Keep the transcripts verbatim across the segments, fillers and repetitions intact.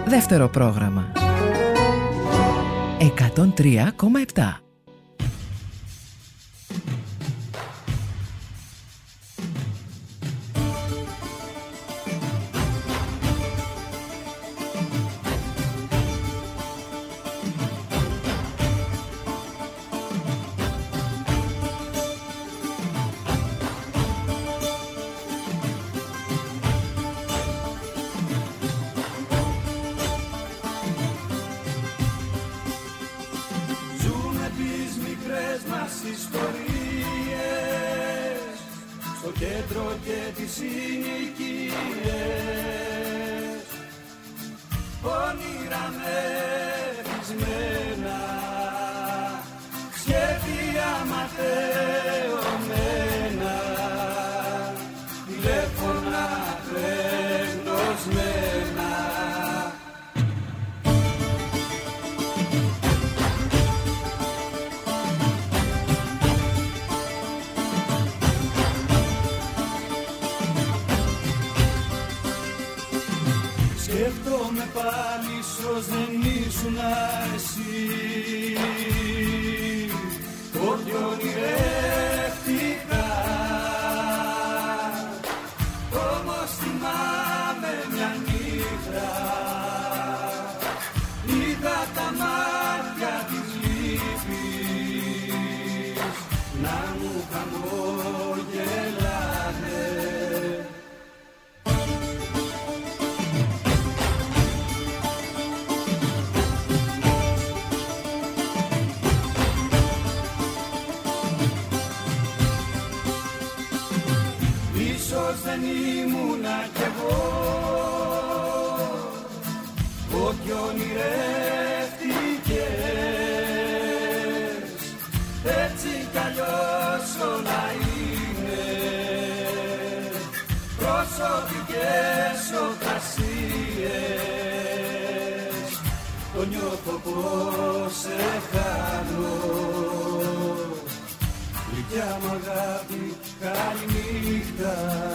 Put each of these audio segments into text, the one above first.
Δεύτερο πρόγραμμα εκατόν τρία κόμμα επτά. Σκέφτομαι πάλι ίσως δεν ήσουν εσύ, ότι ονειρεύτηκα. Όμως θυμάμαι μια νύχτα, είδα τα μάτια της λύπης να μου χαμογελάνε. Δεν ήμουνα κι εγώ ό,τι ονειρεύτηκες, έτσι κι αλλιώς όλα είναι προσωπικές οκασίες. Το νιώθω πως σε χάνω, γλυκιά μου αγάπη, καληνύχτα.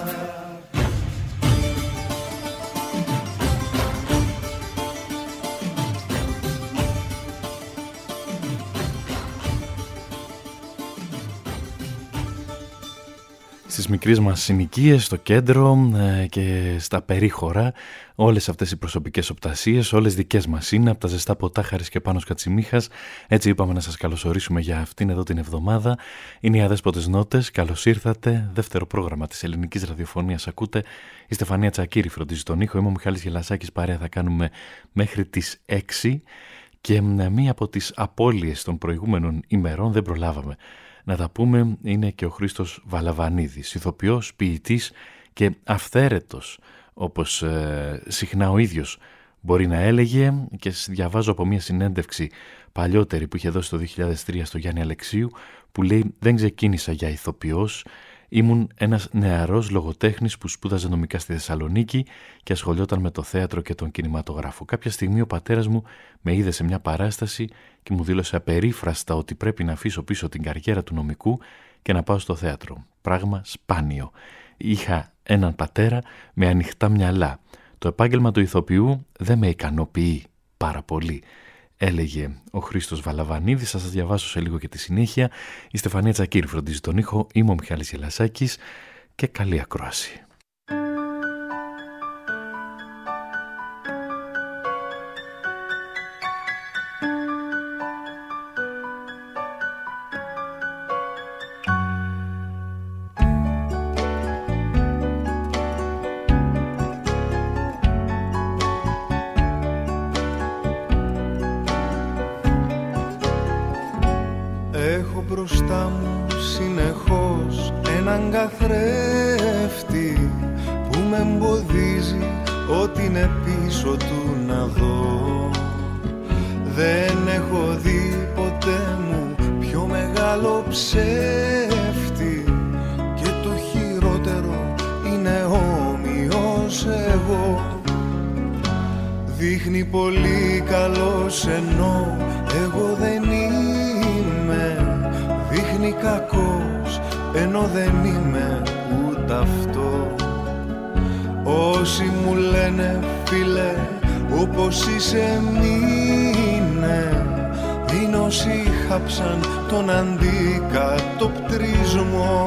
Στις μικρές μας συνοικίες, στο κέντρο ε, και στα περίχωρα, όλες αυτές οι προσωπικές οπτασίες, όλες δικές μας είναι, από τα ζεστά ποτά Χάρης και Πάνος Κατσιμίχας. Έτσι είπαμε να σας καλωσορίσουμε για αυτήν εδώ την εβδομάδα. Είναι οι Αδέσποτες Νότες, καλώς ήρθατε. Δεύτερο πρόγραμμα της ελληνικής ραδιοφωνίας ακούτε. Η Στεφανία Τσακύρη φροντίζει τον ήχο, είμαι ο Μιχάλης Γελασάκης, παρέα θα κάνουμε μέχρι τις έξι. Και μία από τις απώλειες των προηγούμενων ημερών δεν προλάβαμε να τα πούμε, είναι και ο Χρήστος Βαλαβανίδης, ηθοποιός, ποιητής και αυθαίρετος, όπως ε, συχνά ο ίδιος μπορεί να έλεγε, και διαβάζω από μια συνέντευξη παλιότερη που είχε δώσει το δύο χιλιάδες τρία στο Γιάννη Αλεξίου, που λέει «Δεν ξεκίνησα για ηθοποιός, ήμουν ένας νεαρός λογοτέχνης που σπούδαζε νομικά στη Θεσσαλονίκη και ασχολιόταν με το θέατρο και τον κινηματογράφο. Κάποια στιγμή ο πατέρας μου με είδε σε μια παράσταση και μου δήλωσε απερίφραστα ότι πρέπει να αφήσω πίσω την καριέρα του νομικού και να πάω στο θέατρο. Πράγμα σπάνιο. Είχα έναν πατέρα με ανοιχτά μυαλά. Το επάγγελμα του ηθοποιού δεν με ικανοποιεί πάρα πολύ», έλεγε ο Χρήστος Βαλαβανίδης. Θα σας διαβάσω σε λίγο και τη συνέχεια. Η Στεφανία Τσακύρη φροντίζει τον ήχο. Είμαι ο Μιχάλης Γελασάκης και καλή ακρόαση. Καθρέφτη που με εμποδίζει ό,τι είναι πίσω του να δω. Δεν έχω δει ποτέ μου πιο μεγάλο ψεύτη και το χειρότερο είναι όμοιος εγώ. Δείχνει πολύ καλός ενώ εγώ δεν είμαι, δείχνει κακός ενώ δεν είμαι ούτε αυτό. Όσοι μου λένε φίλε όπως είσαι μείνε. Είναι όσοι χάψαν τον αντικατοπτρισμό.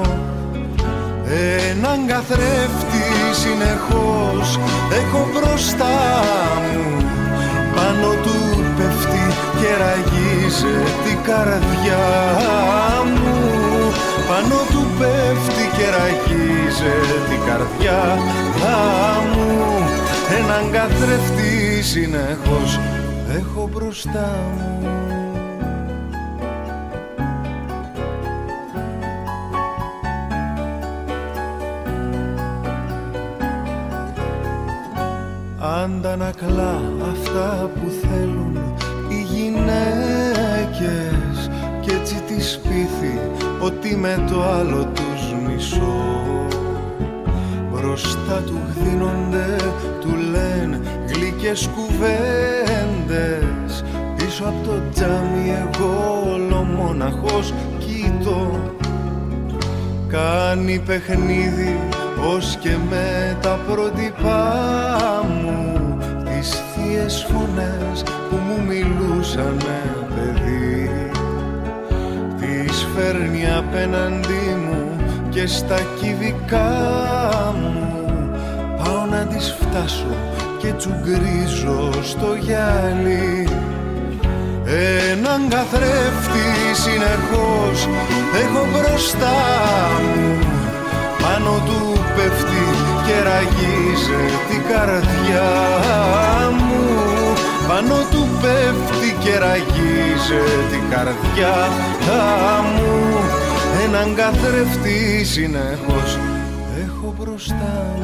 Έναν καθρέφτη συνεχώς έχω μπροστά μου. Πάνω του πέφτει και ραγίζεται η καρδιά μου. Πάνω του πέφτει και ραγίζεται η καρδιά μου. Έναν καθρέφτη συνεχώς έχω μπροστά μου. Αντανακλά αυτά που θέλουν οι γυναίκες κι έτσι τις πείθει ότι με το άλλο τους μισώ. Μπροστά του γδίνονται, του λένε γλυκές κουβέντες. Πίσω από το τζάμι εγώ ολομόναχος κοιτώ. Κάνει παιχνίδι ως και με τα πρότυπά μου, τις θείες φωνές που μου μιλούσανε παιδί. Τις φέρνει απέναντί μου και στα κυβικά μου. Πάω να τις φτάσω και τσουγκρίζω στο γυαλί. Έναν καθρέφτη συνεχώς έχω μπροστά μου. Πάνω του πέφτει και ραγίζεται η καρδιά μου. Πάνω του πέφτει και ραγίζεται η καρδιά μου. Έναν καθρέφτη συνεχώς έχω μπροστά μου.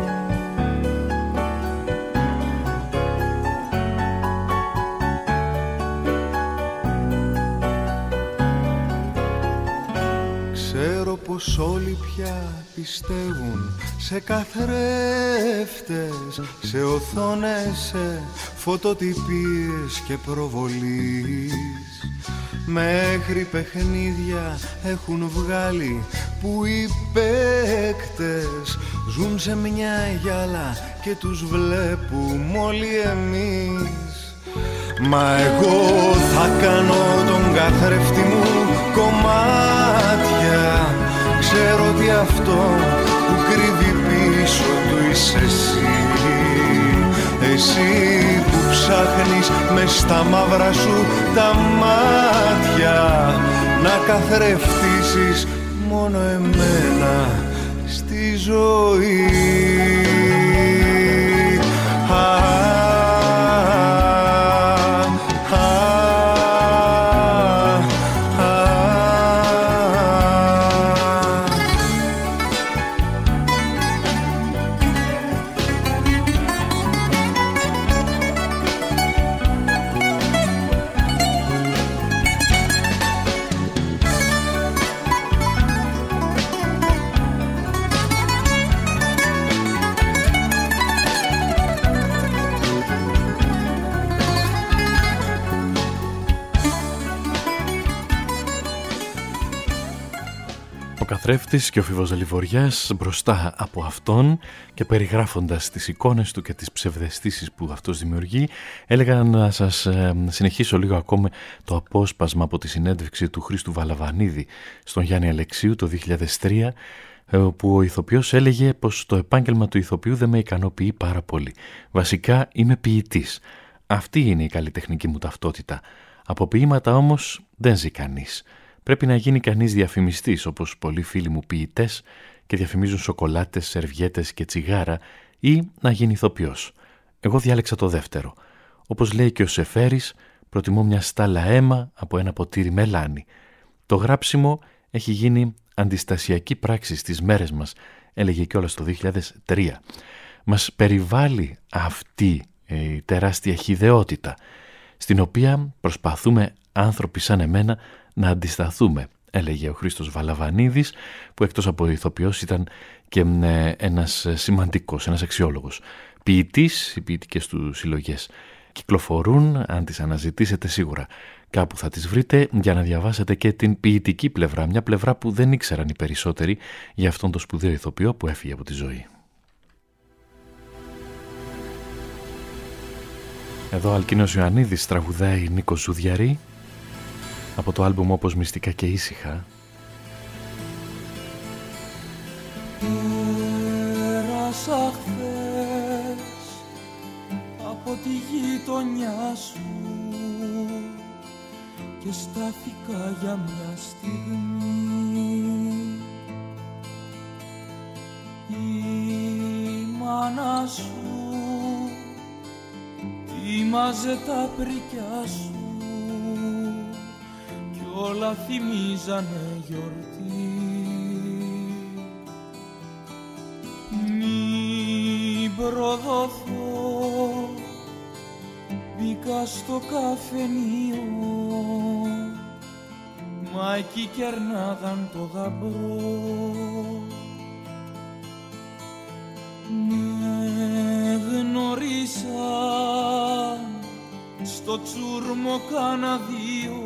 Πως όλοι πια πιστεύουν σε καθρέφτες, σε οθόνες, σε φωτοτυπίες και προβολής. Μέχρι παιχνίδια έχουν βγάλει που οι παίκτες ζουν σε μια γυάλα και τους βλέπουμε όλοι εμείς. Μα εγώ θα κάνω τον καθρέφτη μου κομμάτια. Ξέρω ότι αυτό που κρύβει πίσω του είσαι εσύ. Εσύ που ψάχνεις μες στα μαύρα σου τα μάτια να καθρεφτήσεις μόνο εμένα στη ζωή. Καθρέφτης και ο Φίβος Δελιβοριάς μπροστά από αυτόν και περιγράφοντας τις εικόνες του και τις ψευδαισθήσεις που αυτός δημιουργεί, έλεγα να σας ε, συνεχίσω λίγο ακόμα το απόσπασμα από τη συνέντευξη του Χρήστου Βαλαβανίδη στον Γιάννη Αλεξίου το δύο χιλιάδες τρία, όπου ο ηθοποιός έλεγε πως το επάγγελμα του ηθοποιού δεν με ικανοποιεί πάρα πολύ. Βασικά είμαι ποιητής. Αυτή είναι η καλλιτεχνική μου ταυτότητα. Από ποίηματα όμως δεν ζει κανείς. Πρέπει να γίνει κανείς διαφημιστής, όπως πολλοί φίλοι μου ποιητές και διαφημίζουν σοκολάτες, σερβιέτες και τσιγάρα, ή να γίνει ηθοποιός. Εγώ διάλεξα το δεύτερο. Όπως λέει και ο Σεφέρης, προτιμώ μια στάλα αίμα από ένα ποτήρι μελάνι. Το γράψιμο έχει γίνει αντιστασιακή πράξη στις μέρες μας, έλεγε κιόλας το δύο χιλιάδες τρία. Μας περιβάλλει αυτή η τεράστια χυδαιότητα, στην οποία προσπαθούμε άνθρωποι σαν εμένα να αντισταθούμε, έλεγε ο Χρήστος Βαλαβανίδης, που εκτός από ηθοποιός ήταν και ένας σημαντικός, ένας αξιόλογος ποιητής. Οι ποιητικές του συλλογές κυκλοφορούν, αν τις αναζητήσετε σίγουρα κάπου θα τις βρείτε, για να διαβάσετε και την ποιητική πλευρά, μια πλευρά που δεν ήξεραν οι περισσότεροι για αυτόν τον σπουδαίο ηθοποιό που έφυγε από τη ζωή. Εδώ Αλκίνος Ιωαννίδης τραγουδάει Νίκο Ζούδιαρη από το άλμπουμ Όπως Μυστικά και Ήσυχα. Πέρασα χθες από τη γειτονιά σου και στάθηκα για μια στιγμή. Η μάνα σου τίμαζε τα πρικιά σου κι όλα θυμίζανε γιορτή. Μην προδοθώ, μπήκα στο καφενείο, μα εκεί κερνάγαν το γαμπρό. Με γνωρίσαν στο τσούρμο κάνα δύο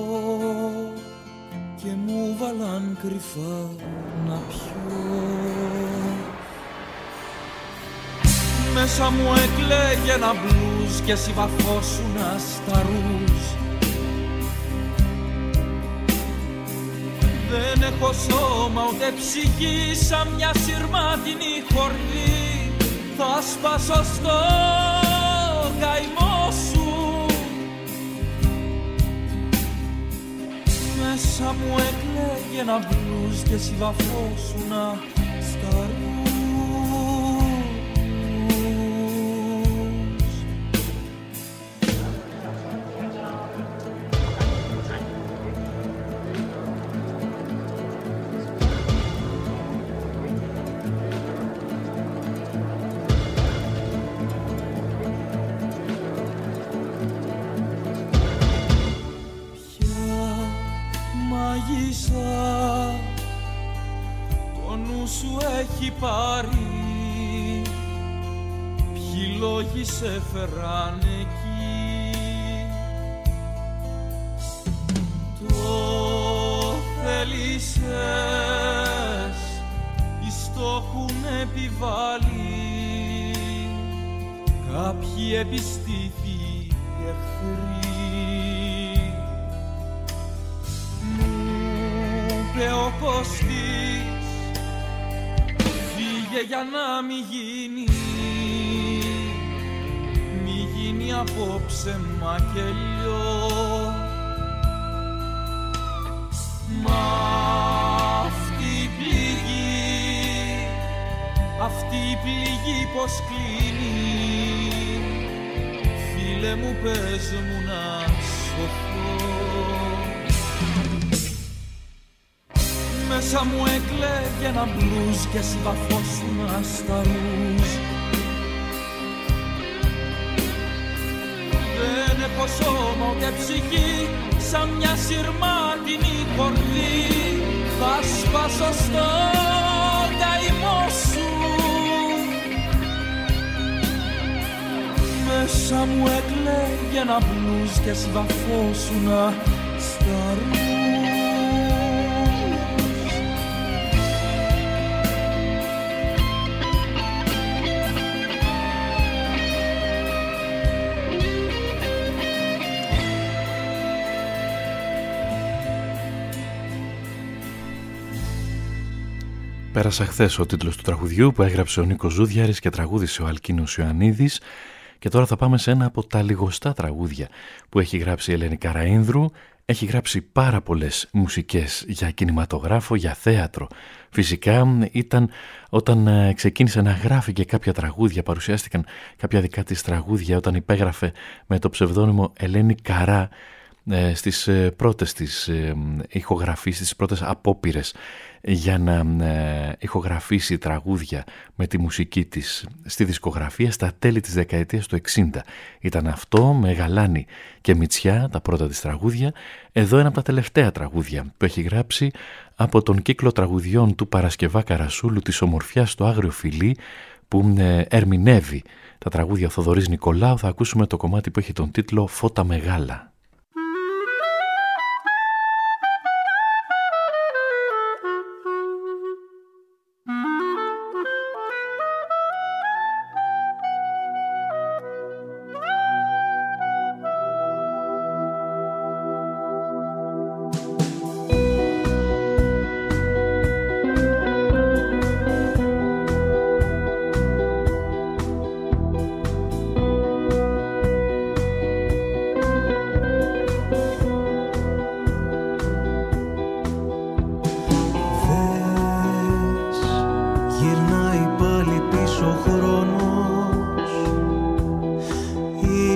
και μου βάλαν κρυφά να πιω. Μέσα μου εκλέγε ένα μπλουζ και εσύ βαφώσουνα στα ρούζ. Δεν έχω σώμα ούτε ψυχή, σαν μια σειρμάτινη χορδή θα σπάσω στο καημό σου. Μέσα μου εκλέγε ένα μπλουζ και εσύ βαφώσουνα στα ρούζ. Το νου σου έχει πάρει, ποιοι λόγοι σε φέραν εκεί. Το θέλησες ή στο έχουν επιβάλει κάποιοι επιστήθοι εχθροί. Ο Κωστής φύγε για να μη γίνει, μη γίνει απόψε μακελιό. Μα αυτή η πληγή, αυτή η πληγή πως κλείνει, φίλε μου πες μου να σωθώ. Μέσα μου εκλέγε ένα μπλουζ και εσύ βαφώσουνα στα ρούζ. Δεν έχω σώμα ούτε ψυχή, σαν μια σειρμάτινη κορδί θα σπάσω στο καημό σου. Μέσα μου εκλέγε ένα μπλουζ και εσύ βαφώσουνα στα ρούζ. Πέρασα χθες ο τίτλος του τραγουδιού που έγραψε ο Νίκος Ζούδιαρης και τραγούδισε ο Αλκίνος Ιωαννίδης. Και τώρα θα πάμε σε ένα από τα λιγοστά τραγούδια που έχει γράψει η Ελένη Καραΐνδρου. Έχει γράψει πάρα πολλές μουσικές για κινηματογράφο, για θέατρο. Φυσικά ήταν όταν ξεκίνησε να γράφει και κάποια τραγούδια, παρουσιάστηκαν κάποια δικά της τραγούδια όταν υπέγραφε με το ψευδόνυμο Ελένη Καρά στις πρώτες της ηχογραφήσεις, στις πρώτες απόπειρες για να ηχογραφήσει τραγούδια με τη μουσική της στη δισκογραφία στα τέλη της δεκαετίας του εξήντα. Ήταν αυτό με Γαλάνη και Μητσιά, τα πρώτα της τραγούδια. Εδώ ένα από τα τελευταία τραγούδια που έχει γράψει από τον κύκλο τραγουδιών του Παρασκευά Καρασούλου της Ομορφιάς στο Άγριο Φιλί, που ερμηνεύει τα τραγούδια ο Θοδωρής Νικολάου. Θα ακούσουμε το κομμάτι που έχει τον τίτλο «Φώτα Μεγάλα».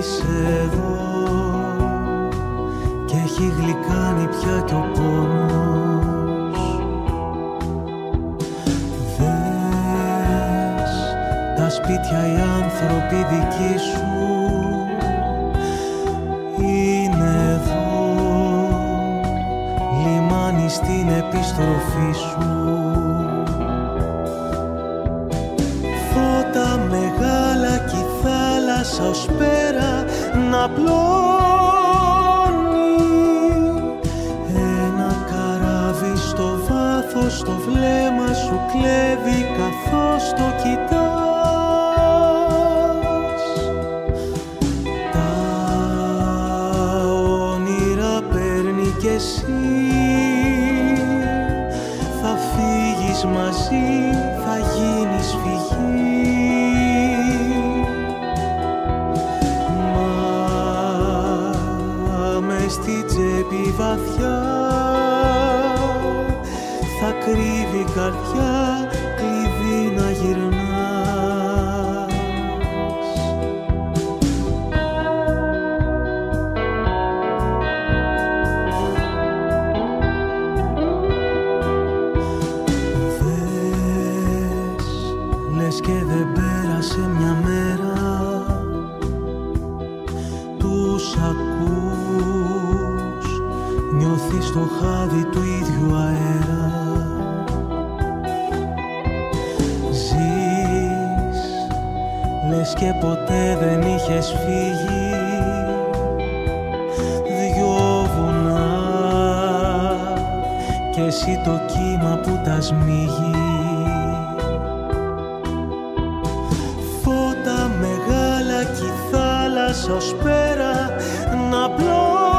είσαι εδώ και έχει γλυκάνει πια κι ο πόνος. Δες τα σπίτια οι άνθρωποι δικοί σου είναι εδώ, λιμάνι στην επιστροφή σου. Φώτα μεγάλα κι η θάλασσα ως πέρα να πλώνει. Ένα καράβι στο βάθος το βλέμμα σου κλέβει καθώς το κοιτάς. Τα όνειρα παίρνει κι εσύ, θα φύγεις μαζί, θα γίνεις φυγή. Στη τσέπη βαθιά θα κρύβει καρδιά, κλειδί να γυρνάς. Δες, λες και δεν πέρασε μια μέρα, τους ακούς, νιώθεις το χάδι του ίδιου αέρα. Ζεις, λες και ποτέ δεν είχες φύγει. Δυο βουνά και εσύ το κύμα που τα σμίγει. Φώτα μεγάλα κι η θάλασσα ως πέρα να πλώνει.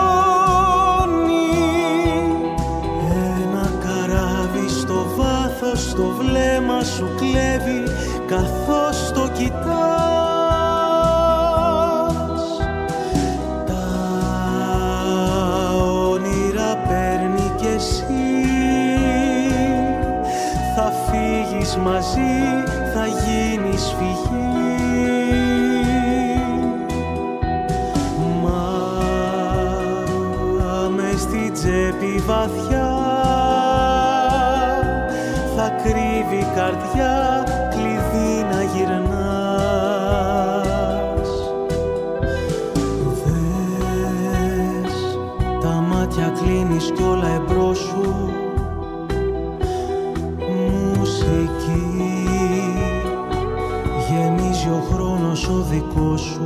Ένα καράβι στο βάθος το βλέμμα σου κλέβει καθώς το κοιτάς. Τα όνειρα παίρνει κι εσύ, θα φύγεις μαζί, θα γίνεις φυγή. Τσέπη βαθιά θα κρύβει καρδιά, κλειδί να γυρνάς. Δες, τα μάτια κλείνεις κι όλα εμπρός σου. Μουσική γεμίζει ο χρόνος ο δικός σου.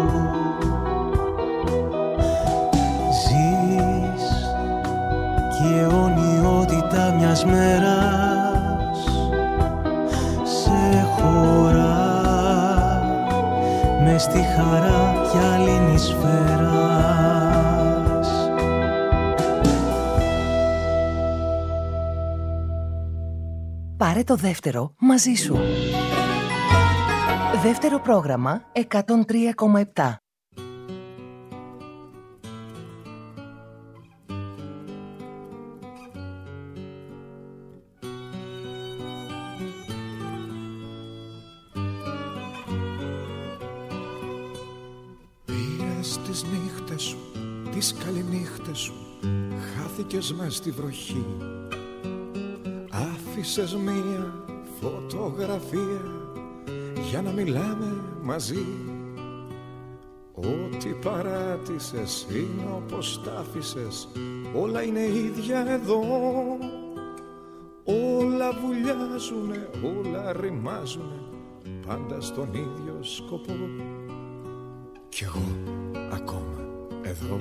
Η αιωνιότητα μιας μέρας σε χωρά μες στη χαρά γυάλινης σφαίρας. Πάρε το δεύτερο μαζί σου. Δεύτερο πρόγραμμα εκατόν τρία κόμμα επτά. Τις νύχτες σου, τις καληνύχτες σου, χάθηκες μες στη βροχή. Άφησες μία φωτογραφία για να μιλάμε μαζί. Ό,τι παράτησες είναι όπως τ' άφησες, όλα είναι ίδια εδώ. Όλα βουλιάζουνε, όλα ρημάζουνε, πάντα στον ίδιο σκοπό. Κι εγώ ακόμα εδώ.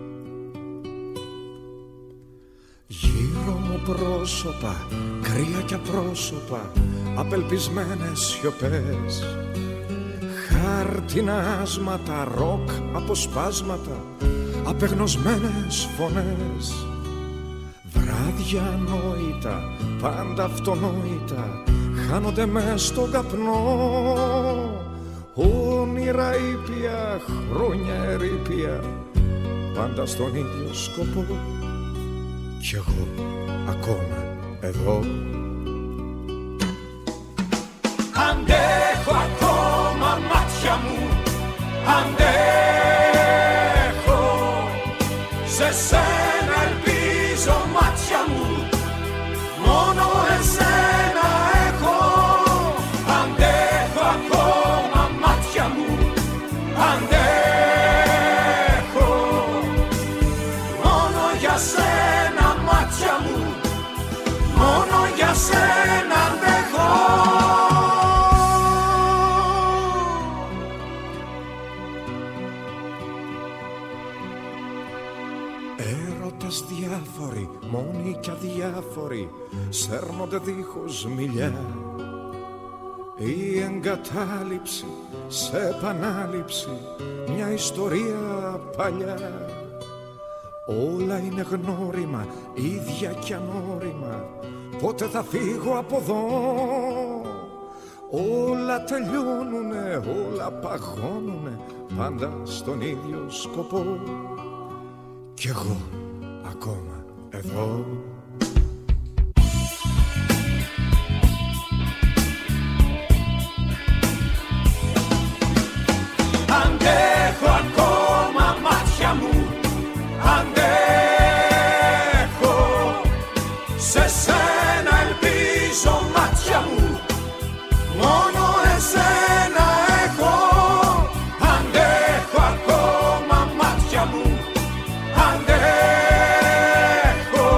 Γύρω μου πρόσωπα, κρύα κι απρόσωπα, απελπισμένες σιωπές. Χάρτινα άσματα, ροκ αποσπάσματα, απεγνωσμένες φωνές. Βράδια ανόητα, πάντα αυτονόητα, χάνονται μες στον καπνό. Όνειρα ήπια, χρόνια ερείπια, πάντα στον ίδιο σκοπό. Κι εγώ ακόμα εδώ. Αντέχω ακόμα μάτια μου, αντέχω σένα αντέχω. Έρωτες διάφοροι, μόνοι κι αδιάφοροι, σέρνονται δίχως μιλιά. Η εγκατάλειψη σε επανάληψη, μια ιστορία παλιά. Όλα είναι γνώριμα, ίδια κι ανώριμα, πότε θα φύγω από εδώ. Όλα τελειώνουνε, όλα παγώνουνε, πάντα στον ίδιο σκοπό. Κι εγώ ακόμα εδώ. Αντέχω ακόμα μάτια μου, αντέχω. Σε σένα ελπίζω μάτια μου, μόνο εσένα έχω. Αντέχω ακόμα μάτια μου, αντέχω.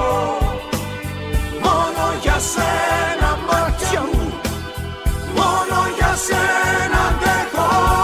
Μόνο για σένα μάτια μου, μόνο για σένα αντέχω.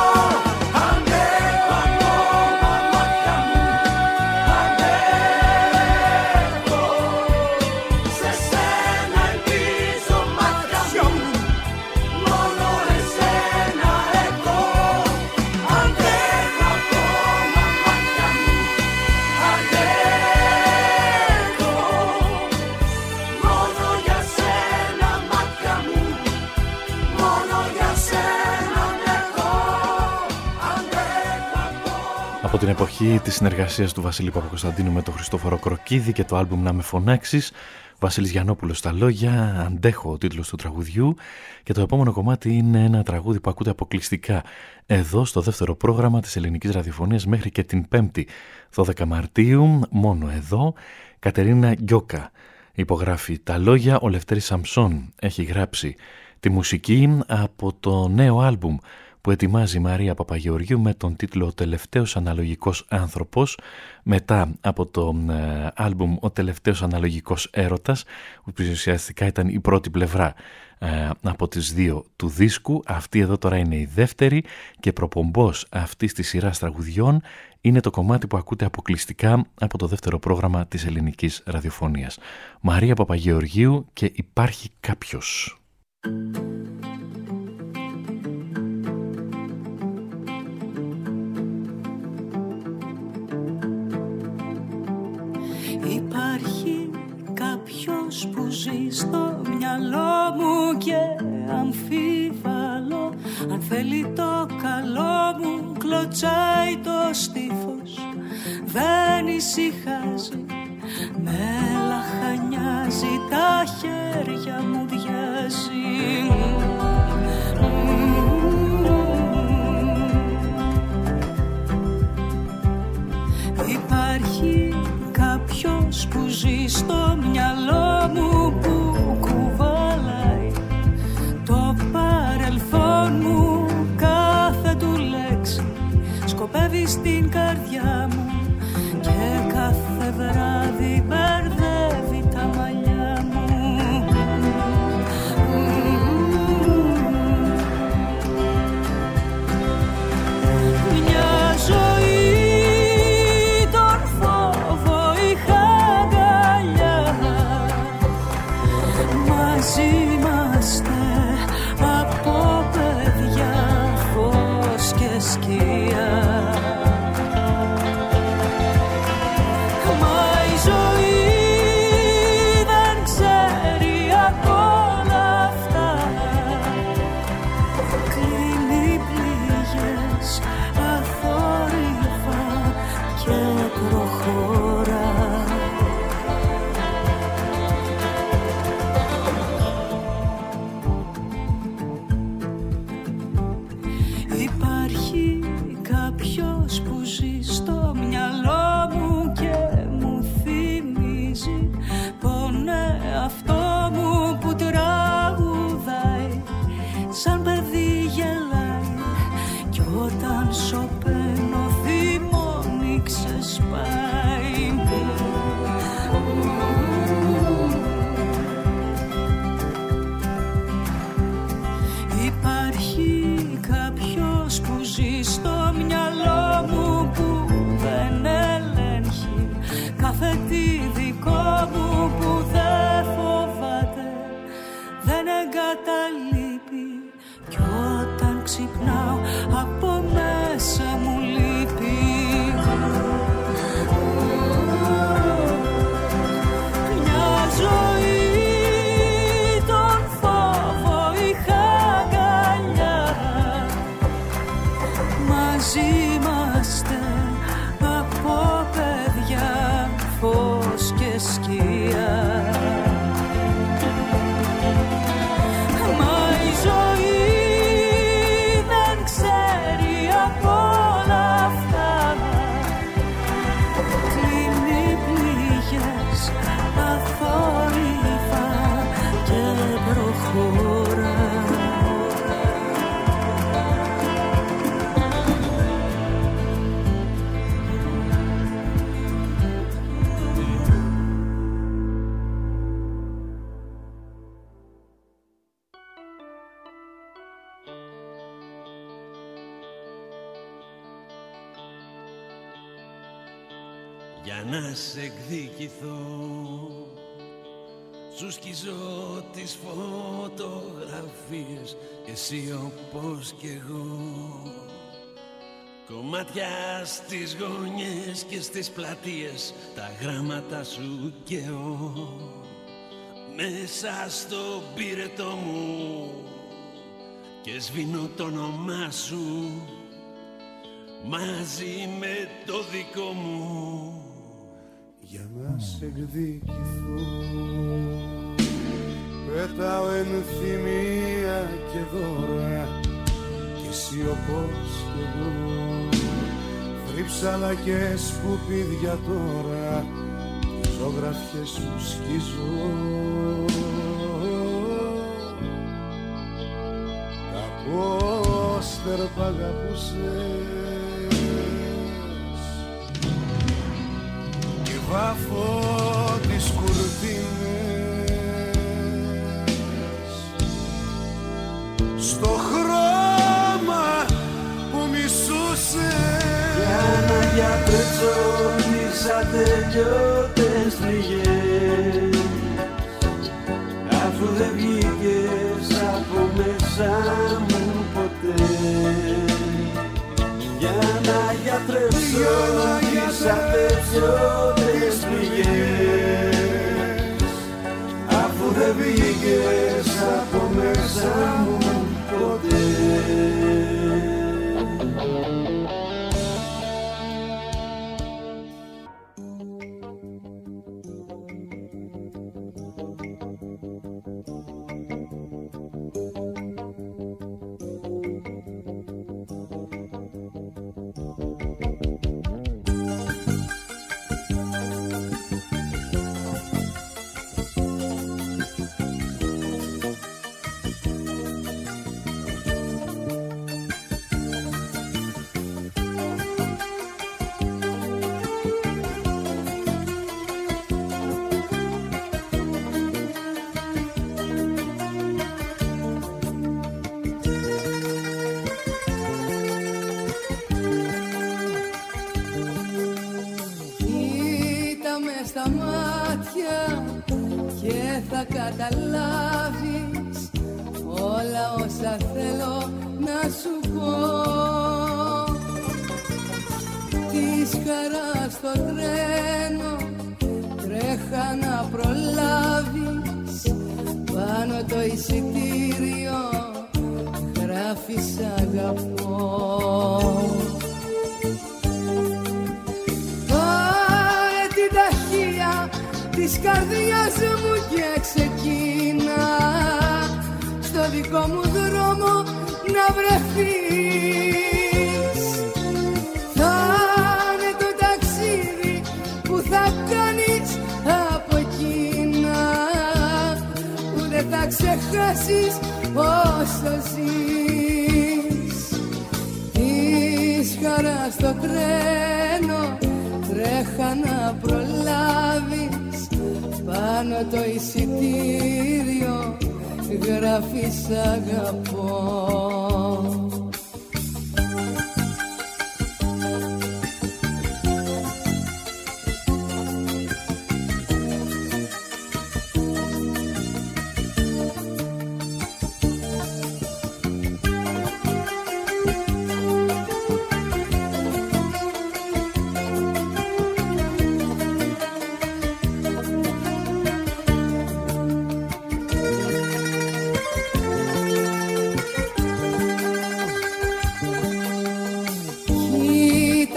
Από την εποχή της συνεργασίας του Βασίλη Παπακοσταντίνου με τον Χριστόφορο Κροκίδη και το άλμπουμ «Να με φωνάξεις», Βασίλης Γιαννόπουλος στα λόγια, «Αντέχω» ο τίτλος του τραγουδιού, και το επόμενο κομμάτι είναι ένα τραγούδι που ακούτε αποκλειστικά εδώ στο δεύτερο πρόγραμμα της ελληνικής ραδιοφωνίας μέχρι και την Πέμπτη δώδεκα Μαρτίου, μόνο εδώ. Κατερίνα Γκιόκα υπογράφει τα λόγια, ο Λευτέρης Σαμψών έχει γράψει τη μουσική από το νέο άλμπουμ που ετοιμάζει η Μαρία Παπαγεωργίου με τον τίτλο «Ο τελευταίος αναλογικός άνθρωπος», μετά από το ε, άλμπουμ «Ο τελευταίος αναλογικός έρωτας», που ουσιαστικά ήταν η πρώτη πλευρά ε, από τις δύο του δίσκου. Αυτή εδώ τώρα είναι η δεύτερη και προπομπός αυτής της σειράς τραγουδιών είναι το κομμάτι που ακούτε αποκλειστικά από το δεύτερο πρόγραμμα της ελληνικής ραδιοφωνίας. Μαρία Παπαγεωργίου και «Υπάρχει κάποιος». Υπάρχει κάποιος που ζει στο μυαλό μου και αμφίβαλο αν θέλει το καλό μου, κλωτσάει το στίφος, δεν ησυχάζει, με λαχανιάζει, τα χέρια μου διάζει. Υπάρχει κάποιος που ζει στο μυαλό μου, που κουβαλάει το παρελθόν μου, κάθε του λέξη σκοπεύει στην καρδιά μου και κάθε βράδυ μπερδεύει τα μαλλιά μου. Μια ζωή είμαστε από παιδιά, φως και σκιά. Μα η ζωή δεν ξέρει απ' όλα αυτά, κλείνει πληγές αθόρυβα και προχωρά. εγκαταλείπει κι όταν ξυπνάω από μέσα μου λείπει. Μια ζωή τον φόβο είχα αγκαλιά, μαζί είμαστε από παιδιά, φως και σκιά. Μα η ζωή δεν ξέρει από όλα αυτά, κλείνει πληγές αθόρυβα και προχωρά. Για να σε εκδικηθώ σου σκίζω τις φωτογραφίες, εσύ όπως κι εγώ, κομμάτια στις γωνιές και στις πλατείες, τα γράμματα σου και εγώ, μέσα στο πύρετο μου και σβήνω το όνομά σου μαζί με το δικό μου. Για να σε εκδικηθώ πέταω ενθυμία και δώρα, κι εσύ όπως κι εγώ, θρύψαλα και σκουπίδια τώρα, τις ζωγραφιές σου σκίζω. Τα πόστερ π' αγαπούσες βάφω τις κουρτίνες στο χρώμα που μισούσες, για να γιατρέψω τις ατελειώτες πληγές, αφού δεν βγήκες από μέσα μου ποτέ. Για να γιατρέψω τις ατελειώτες πληγές, αφού δεν βγήκες από μέσα μου ποτέ. Καταλάβεις όλα όσα θέλω να σου πω. Της χαράς στο τρένο τρέχα να προλάβεις, πάνω το εισιτήριο γράφεις αγαπώ. Πάρε την ταχεία της καρδιάς μου και ξεκίνα στο δικό μου δρόμο να βρεθείς. Θα είναι το ταξίδι που θα κάνεις από εκείνα που δεν θα ξεχάσεις όσο ζεις. Της χαράς στο τρένο τρέχα να προλάβεις, πάνω το εισιτήριο γράφεις αγαπώ.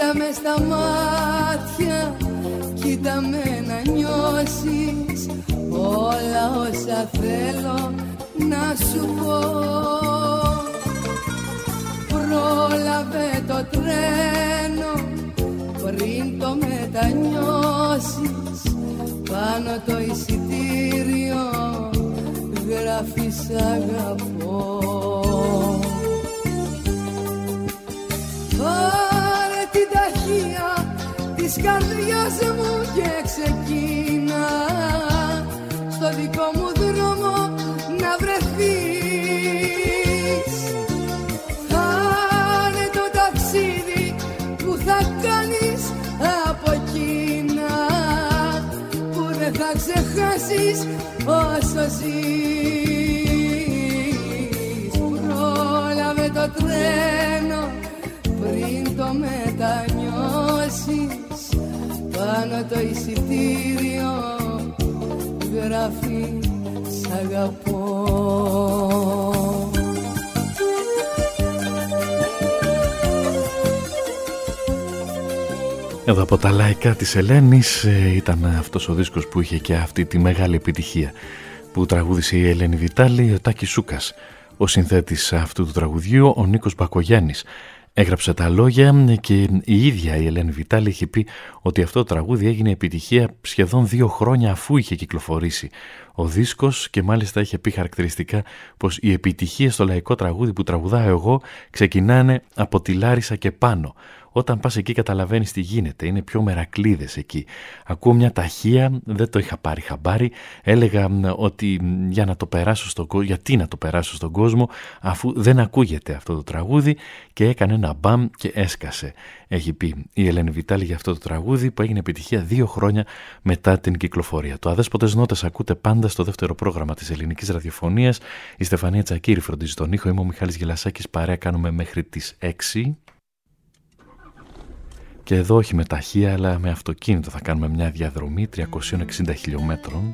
Κοίτα με στα μάτια, κοίτα με να νιώσεις όλα όσα θέλω να σου πω. Πρόλαβε το τρένο πριν το μετανιώσεις, πάνω το εισιτήριο γράφει σ' αγαπώ. Πάρε την ταχεία της καρδιάς μου και ξεκίνα στο δικό μου δρόμο να βρεθείς. Πάρε το ταξίδι που θα κάνεις από εκείνα που δεν θα ξεχάσεις όσο ζεις. Πρόλαβε το τρένο πριν το μετανιώσεις, πάνω το εισιτήριο γράφει σ' αγαπώ. Εδώ από τα λαϊκά της Ελένης ήταν αυτός ο δίσκος που είχε και αυτή τη μεγάλη επιτυχία που τραγούδισε η Ελένη Βιτάλη. Ο Τάκης Σούκας, ο συνθέτης αυτού του τραγουδιού, ο Νίκος Μπακογιάννης έγραψε τα λόγια και η ίδια η Ελένη Βιτάλη είχε πει ότι αυτό το τραγούδι έγινε επιτυχία σχεδόν δύο χρόνια αφού είχε κυκλοφορήσει ο δίσκος και μάλιστα είχε πει χαρακτηριστικά πως οι επιτυχίες στο λαϊκό τραγούδι που τραγουδάω εγώ ξεκινάνε από τη Λάρισα και πάνω. Όταν πας εκεί καταλαβαίνεις τι γίνεται, είναι πιο μερακλείδες εκεί. Ακούω μια ταχεία, δεν το είχα πάρει χαμπάρι, έλεγα ότι για να το περάσω στον κόσμο, γιατί να το περάσω στον κόσμο αφού δεν ακούγεται αυτό το τραγούδι, και έκανε ένα μπαμ και έσκασε. Έχει πει η Ελένη Βιτάλη για αυτό το τραγούδι που έγινε επιτυχία δύο χρόνια μετά την κυκλοφορία. Το Αδέσποτες Νότες ακούτε πάντα στο δεύτερο πρόγραμμα της ελληνικής ραδιοφωνίας. Η Στεφανία Τσακίρη φροντίζει τον ήχο, είμαι ο Μιχάλης Γελασάκης, παρέα κάνουμε μέχρι τις έξι. Και εδώ όχι με ταχεία αλλά με αυτοκίνητο θα κάνουμε μια διαδρομή τριακόσια εξήντα χιλιόμετρων.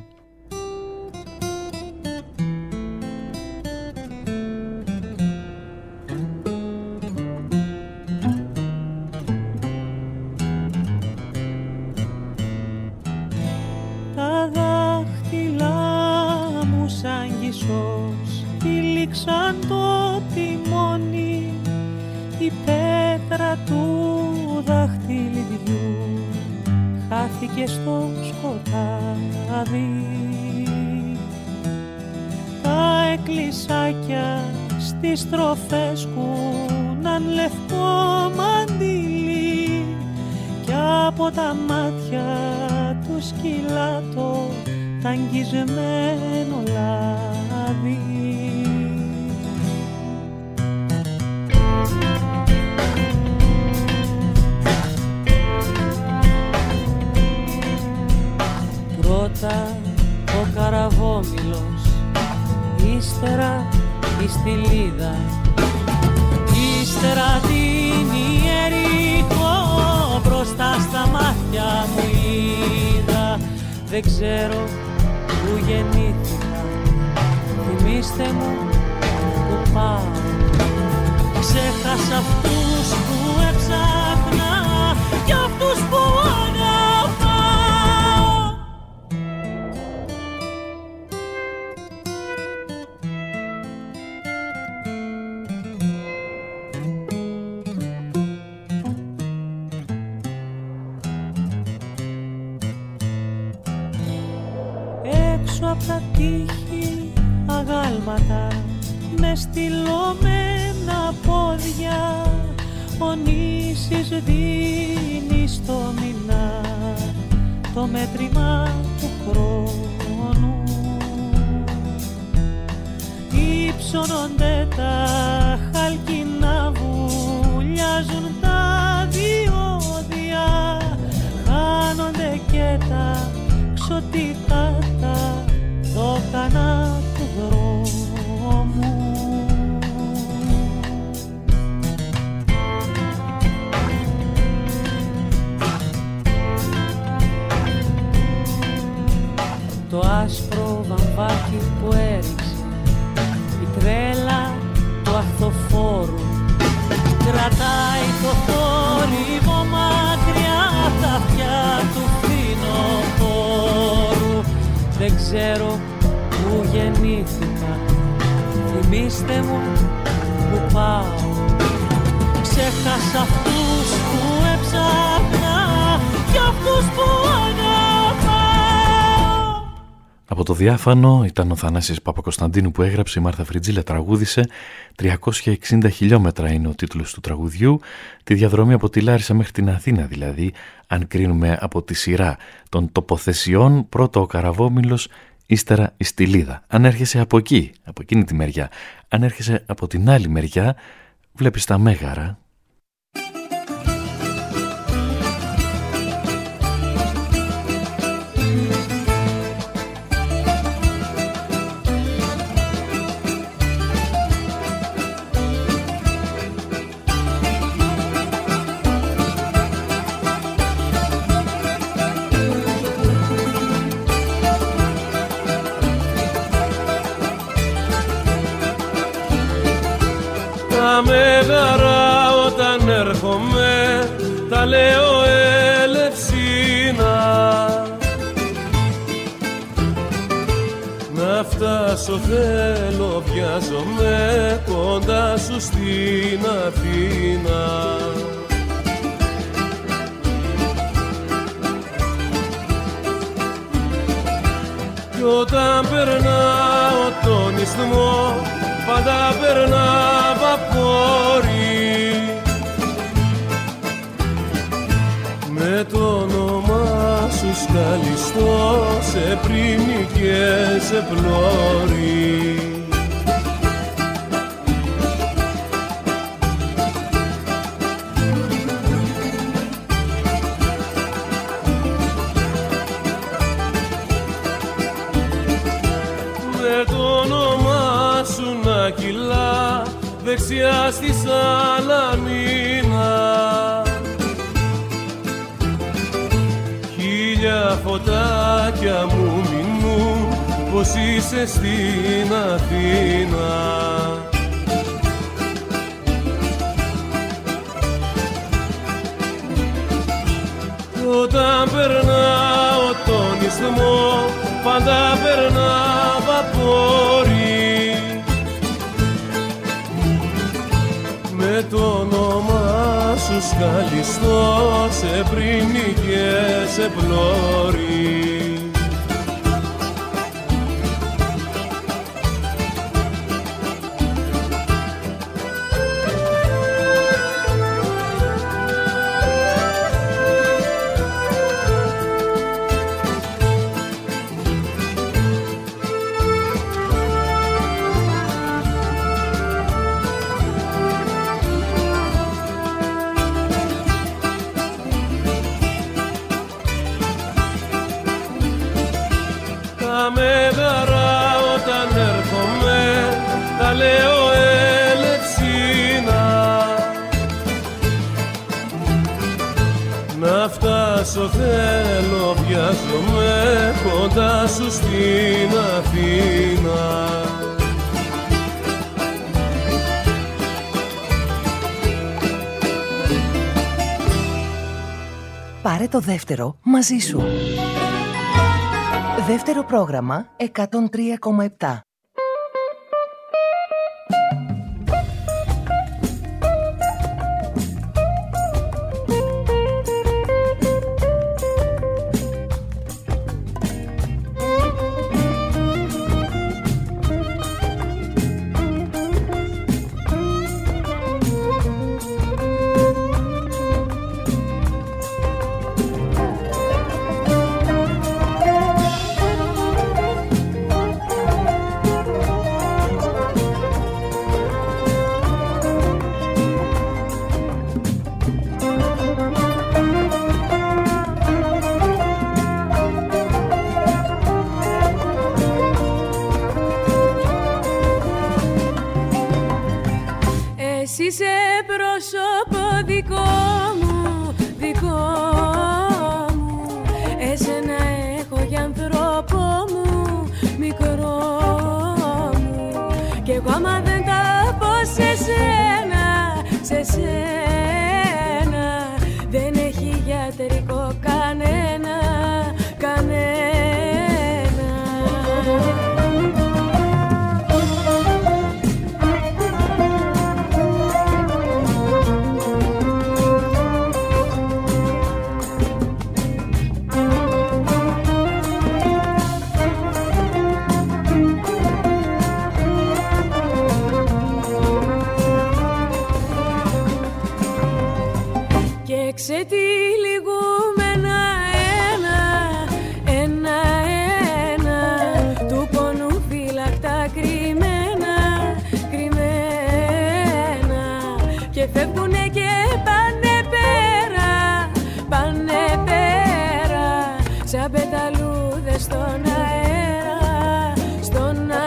Τα δάχτυλα μου σαν γυσός τυλίξαν το τιμόνι, η πέτρα του δαχτυλιδιού χάθηκε στο σκοτάδι. Τα εκκλησάκια στις στροφές κουνάν λευκό μαντίλι κι από τα μάτια του σκυλά το ταγγισμένο λάδι. Πρώτα ο καραβόμηλος, ύστερα η στυλίδα, ύστερα την Ιερικό, μπροστά στα μάτια μου είδα. Δεν ξέρω που γεννήθηκα, θυμίστε μου που πάω. Ξέχασα αυτούς που έψαχνα και αυτούς που αγαπάω. Απ' τα τείχη αγάλματα με στυλωμένα πόδια, ο νήσις δίνει στο μηνά το μέτρημα του χρόνου. Υψώνονται τα χαλκινά, βουλιάζουν τα διόδια, χάνονται και τα ξωτικά τα δόκανα του δρόμου. Το άσπρο βαμβάκι που έριξε η τρέλα του αχθοφόρου κρατάει το θόρυβο μας ξέρω που γεννήθηκα. Θυμήστε μου που πάω. Ξέχασα αυτούς που έψαχνα και αυτούς που αγαπάω. Από το διάφανο ήταν ο Θανάσης Παπακοσταντίνου που έγραψε, η Μάρθα Φριτζίλα τραγούδισε. τριακόσια εξήντα χιλιόμετρα είναι ο τίτλος του τραγουδιού. Τη διαδρομή από τη Λάρισα μέχρι την Αθήνα δηλαδή, αν κρίνουμε από τη σειρά των τοποθεσιών. Πρώτο ο Καραβόμυλος, ύστερα η Στυλίδα. Αν έρχεσαι από εκεί, από εκείνη τη μεριά, αν έρχεσαι από την άλλη μεριά, βλέπεις τα Μέγαρα. Τα Μέγαρα όταν έρχομαι τα λέω Ελευσίνα. Να φτάσω θέλω, βιάζομαι κοντά σου στην Αθήνα. Κι όταν περνάω τον ισθμό πάντα περνά βαπόρι, με το όνομά σου σκαλιστώ σε πρίμνη και σε πλώρη. Με το όνομά σου να κυλά δεξιά στη Σαλαμίνα, χίλια φωτάκια μου μηνούν πως είσαι στην Αθήνα. Όταν περνάω τον ισθμό πάντα περνά βαπόρι, με το όνομά σου σκαλιστώ σε πρίμνη και σε πλώρη. Τα Μέγαρα όταν έρχομαι τα λέω Ελευσίνα. Να φτάσω θέλω, βιάζομαι κοντά σου στην Αθήνα. Πάρε το δεύτερο μαζί σου. Δεύτερο πρόγραμμα εκατόν τρία κόμμα επτά. Είσαι πρόσωπο δικό μου, δικό μου. Εσένα έχω για ανθρώπο μου, μικρό μου. Κι εγώ άμα δεν τα πω σε σένα, σε σένα, δεν έχει γιατρικό κανένα, κανένα. ξετυλιγούμενα ένα, ένα, ένα του πονού φύλακτα κρυμμένα, κρυμμένα και φεύγουνε και πάνε πέρα, πάνε πέρα σαν πεταλούδες στον αέρα, στον αέρα.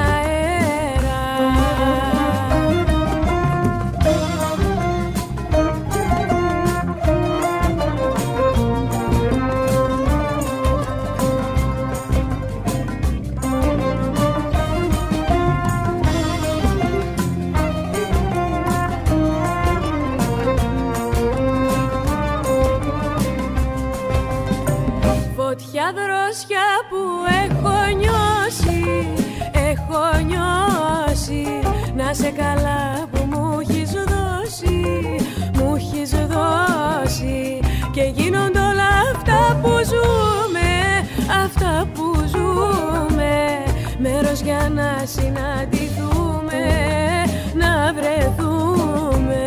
Φωτιά δρόσια που έχω νιώσει, έχω νιώσει, να σε καλά που μου έχεις δώσει, μου έχεις δώσει και γίνονται όλα αυτά που ζούμε, αυτά που ζούμε, μέρος για να συναντηθούμε, να βρεθούμε.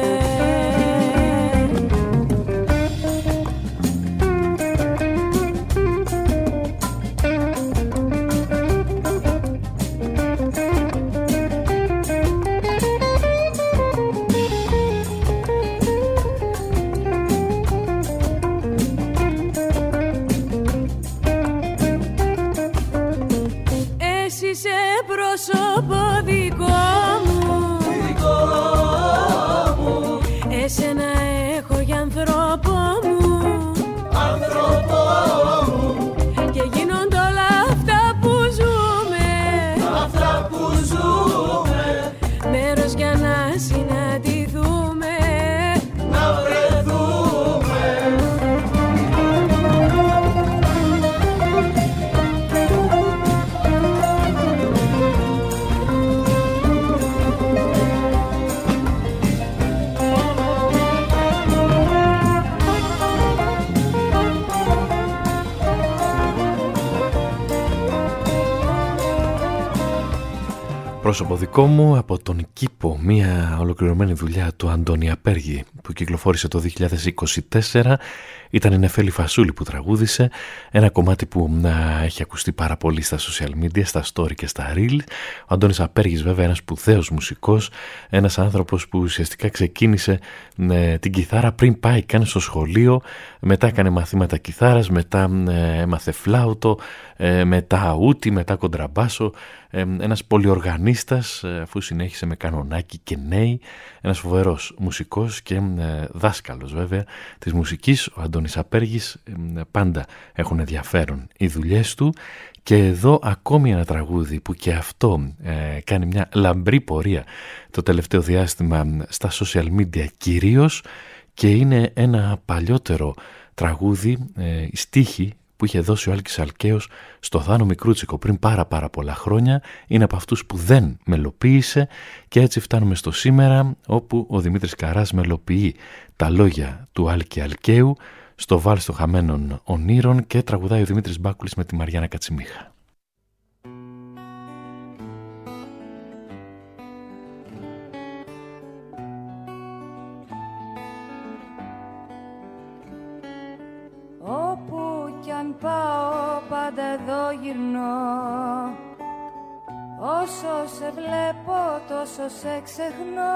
Πρόσωπο δικό μου, δικό μου, εσένα έχω για ανθρώπο μου, άνθρωπο μου και γίνονται όλα αυτά που ζούμε, αυτά που ζούμε, μέρος για να συναντηθούμε, να βρεθούμε. Πρόσωπο δικό μου από τον Κήπο, μια ολοκληρωμένη δουλειά του Αντώνη Απέργη που κυκλοφόρησε το δύο χιλιάδες είκοσι τέσσερα. Ήταν η Νεφέλη Φασούλη που τραγούδισε, ένα κομμάτι που να, έχει ακουστεί πάρα πολύ στα social media, στα story και στα reel. Ο Αντώνης Απέργης βέβαια ένας σπουδαίος μουσικός, ένας άνθρωπος που ουσιαστικά ξεκίνησε ε, την κιθάρα πριν πάει καν στο σχολείο, μετά έκανε μαθήματα κιθάρας, μετά ε, έμαθε φλάουτο, ε, μετά ούτι, μετά κοντραμπάσο, ε, ένας πολυοργανίστας ε, αφού συνέχισε με κανονάκι και νέοι, ένας φοβερός μουσικός και ε, δάσκαλος βέβαια της μουσικής. Ο Αντώνης Απέργης, ε, πάντα έχουν ενδιαφέρον οι δουλειές του και εδώ ακόμη ένα τραγούδι που και αυτό ε, κάνει μια λαμπρή πορεία το τελευταίο διάστημα στα social media κυρίως και είναι ένα παλιότερο τραγούδι, ε, στίχη που είχε δώσει ο Άλκης Αλκαίος στο Θάνο Μικρούτσικο πριν πάρα πάρα πολλά χρόνια. Είναι από αυτούς που δεν μελοποίησε και έτσι φτάνουμε στο σήμερα όπου ο Δημήτρης Καράς μελοποιεί τα λόγια του Άλκη Αλκαίου στο βάλς των χαμένων ονείρων και τραγουδάει ο Δημήτρης Μπάκουλης με τη Μαριάννα Κατσιμίχα. Όπου κι αν πάω πάντα εδώ γυρνώ, όσο σε βλέπω τόσο σε ξεχνώ.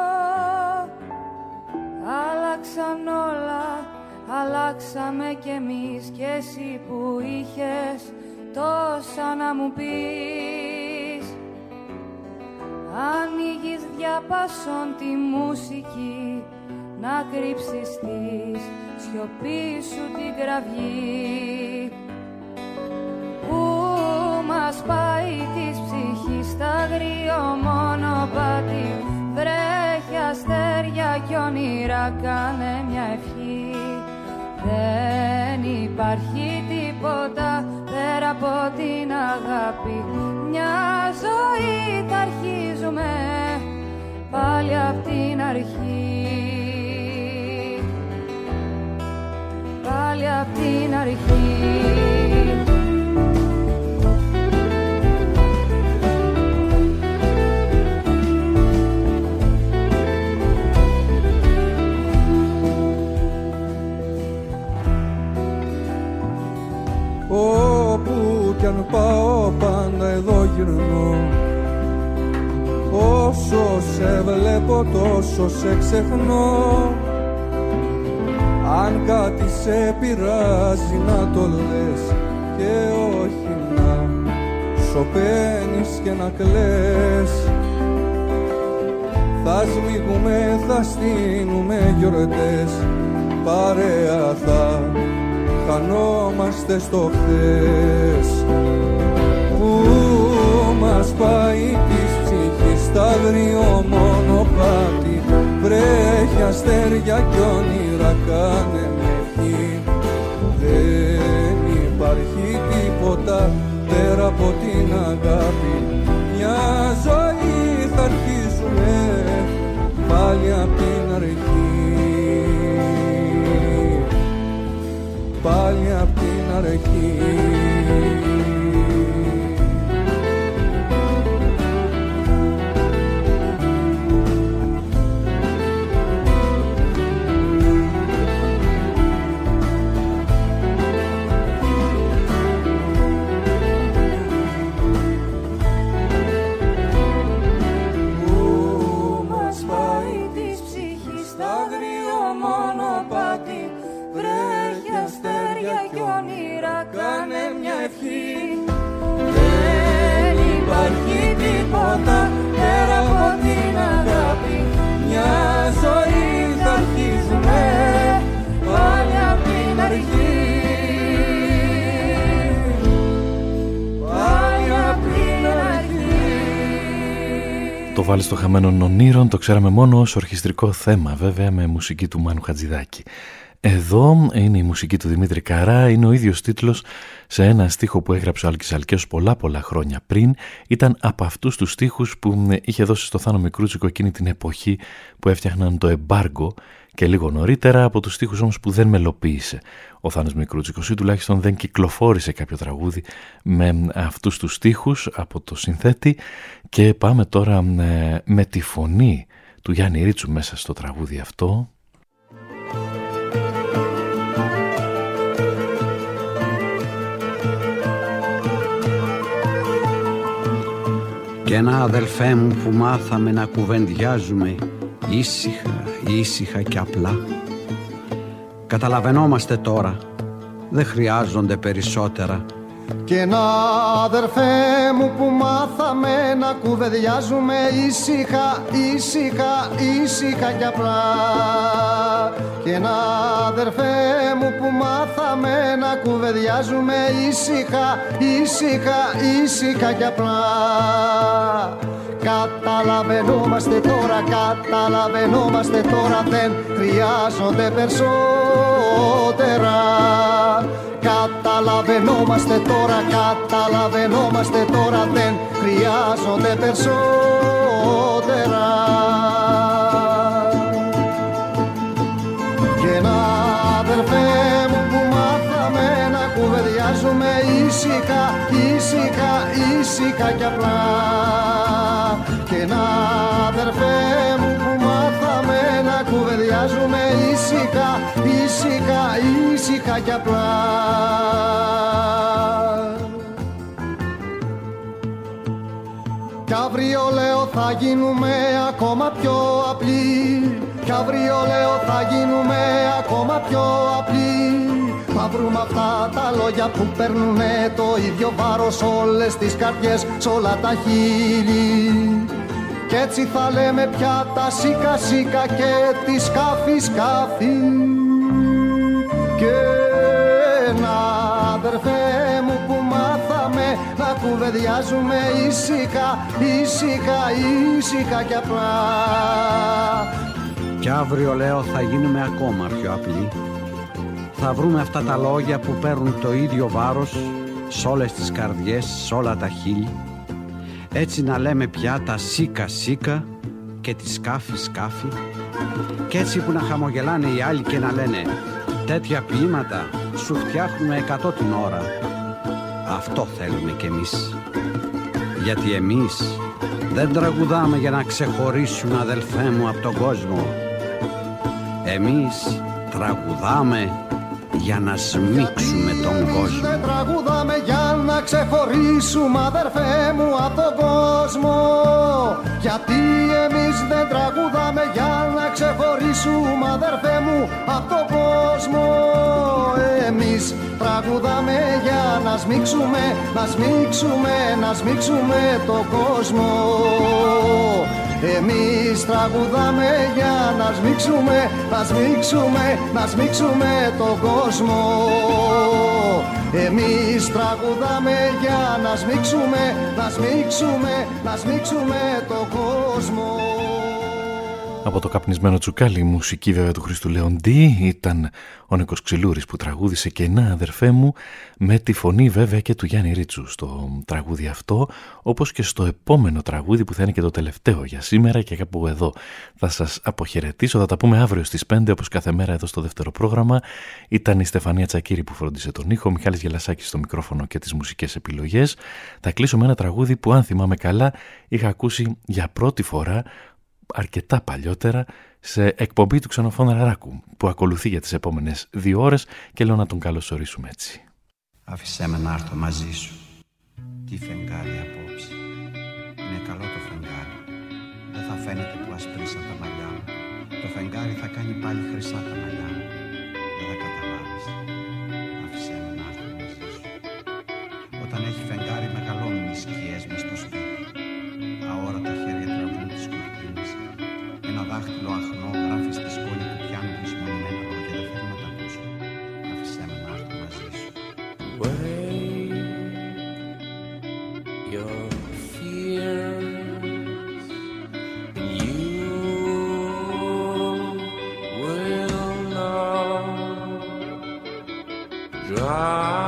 Άλλαξαν όλα, αλλάξαμε κι εμείς κι εσύ που είχες τόσα να μου πεις. Ανοίγεις διαπασών τη μουσική να κρύψεις τη σιωπή σου την κραυγή που μας πάει της ψυχής στα αγρίο μονοπάτι. Βρέχει αστέρια κι όνειρα, κάνε μια ευχή. Δεν υπάρχει τίποτα πέρα από την αγάπη. Μια ζωή θα αρχίζουμε πάλι απ' την αρχή, πάλι απ' την αρχή. γυρνώ. Όσο σε βλέπω τόσο σε ξεχνώ. Αν κάτι σε πειράζει να το λες και όχι να σωπαίνεις και να κλαις. Θα σμίγουμε, θα στείνουμε γιορτές, παρέα θα χανόμαστε στο χθες. Πού μας πάει της ψυχής στα αγριό μονοπάτι, βρέχει αστέρια κι όνειρα κάνε μεχή. Δεν υπάρχει τίποτα πέρα από την αγάπη, μια ζωή θα αρχίσουμε πάλι απ' την αρχή, πάλι απ' την αρχή. Το βάλει στο χαμένων ονείρων, το ξέραμε μόνο ως ορχιστρικό θέμα, βέβαια με μουσική του Μάνου Χατζηδάκη. Εδώ είναι η μουσική του Δημήτρη Καρά, είναι ο ίδιος τίτλος σε ένα στίχο που έγραψε ο Άλκης Αλκαίος πολλά πολλά χρόνια πριν. Ήταν από αυτούς τους στίχους που είχε δώσει στο Θάνο Μικρούτσικο εκείνη την εποχή που έφτιαχναν το εμπάργκο, και λίγο νωρίτερα από τους στίχους όμως που δεν μελοποίησε ο Θάνος Μικρούτσικος, ή τουλάχιστον δεν κυκλοφόρησε κάποιο τραγούδι με αυτούς τους στίχους από το συνθέτη. Και πάμε τώρα με, με τη φωνή του Γιάννη Ρίτσου μέσα στο τραγούδι αυτό. Κι ένα αδελφέ μου που μάθαμε να κουβεντιάζουμε ήσυχα, ήσυχα και απλά. Καταλαβαίνόμαστε τώρα, δεν χρειάζονται περισσότερα. Κι ένα αδερφέ μου που μάθαμε να κουβεντιάζουμε ήσυχα, ήσυχα, ήσυχα κι απλά. Κι ένα αδερφέ μου που μάθαμε να κουβεντιάζουμε ήσυχα, ήσυχα, ήσυχα κι απλά. Καταλαβαίνόμαστε τώρα, καταλαβαίνόμαστε τώρα, δεν χρειάζονται περισσότερα. Καταλαβαίνόμαστε τώρα, καταλαβαίνόμαστε τώρα, δεν χρειάζονται περισσότερα. Και ένα αδερφέ μου που μάθαμε να κουβεντιάζουμε ήσυχα, ήσυχα, ήσυχα κι απλά. Και ένα αδερφέ μου που μάθαμε να κουβεντιάζουμε ήσυχα, ήσυχα, ήσυχα κι απλά. Κι αύριο λέω θα γίνουμε ακόμα πιο απλοί. Κι αύριο λέω θα γίνουμε ακόμα πιο απλοί. Θα βρούμε αυτά τα λόγια που παίρνουνε το ίδιο βάρος όλες τις καρδιές, σ' όλα τα χείλη. Κι έτσι θα λέμε πια τα σίκα σίκα και τη σκάφη σκάφη. Και ένα αδερφέ μου που μάθαμε να κουβεντιάζουμε ήσυχα, ήσυχα, ήσυχα κι απλά. Κι αύριο λέω θα γίνουμε ακόμα πιο απλοί. Θα βρούμε αυτά τα λόγια που παίρνουν το ίδιο βάρος σ' όλες τις καρδιές, σ' όλα τα χείλη. Έτσι να λέμε πια τα σίκα σίκα και τη σκάφη σκάφη. Κι έτσι που να χαμογελάνε οι άλλοι και να λένε τέτοια ποίηματα σου φτιάχνουμε εκατό την ώρα. Αυτό θέλουμε κι εμείς. Γιατί εμείς δεν τραγουδάμε για να ξεχωρίσουν αδελφέ μου από τον κόσμο. Εμείς τραγουδάμε για να σμίξουμε τον κόσμο. Δεν τραγουδάμε για να ξεχωρίσουμε, αδερφέ μου, από τον κόσμο. Γιατί εμείς δεν τραγουδάμε για να ξεχωρίσουμε, αδερφέ μου, από τον κόσμο. Εμείς τραγουδάμε για να σμίξουμε, να σμίξουμε, να σμίξουμε τον κόσμο. Εμείς τραγουδάμε για να σμίξουμε, να σμίξουμε, να σμίξουμε τον κόσμο. Εμείς τραγουδάμε για να σμίξουμε, να σμίξουμε, να σμίξουμε τον κόσμο. Από το καπνισμένο τσουκάλι, η μουσική βέβαια του Χρήστου Λεοντή, ήταν ο Νίκος Ξυλούρης που τραγούδισε «Και να αδερφέ μου», με τη φωνή βέβαια και του Γιάννη Ρίτσου στο τραγούδι αυτό, όπως και στο επόμενο τραγούδι που θα είναι και το τελευταίο για σήμερα, και κάπου εδώ θα σας αποχαιρετήσω. Θα τα πούμε αύριο στις πέντε όπως κάθε μέρα εδώ στο δεύτερο πρόγραμμα. Ήταν η Στεφανία Τσακύρη που φρόντισε τον ήχο, ο Μιχάλης Γελασάκης στο μικρόφωνο και τις μουσικές επιλογές. Θα κλείσω με ένα τραγούδι που, αν θυμάμαι καλά, είχα ακούσει για πρώτη φορά αρκετά παλιότερα σε εκπομπή του Ξενοφώνα Ραράκου, που ακολουθεί για τις επόμενες δύο ώρες, και λέω να τον καλωσορίσουμε έτσι. Άφησέ με να έρθω μαζί σου. Τι φεγγάρι απόψε. Είναι καλό το φεγγάρι. Δεν θα φαίνεται που ασπρίσαν τα μαλλιά μου. Το φεγγάρι θα κάνει πάλι χρυσά τα μαλλιά μου. Δεν θα καταλάβεις. Άφησέ με να έρθω μαζί σου. Όταν έχει φεγγάρι μεγαλώνουν οι σκιές μες στο σπίτι. Αόρατα χέρια τραβούν τις κουρτίνες. Ένα δάχτυλο αχνό γράφει στη σκόνη του πιάνου λησμονημένα λόγια. Δεν θέλω να τα ακούσω. Άφησέ με να έρθω μαζί σου. Your fears, and you will not drive.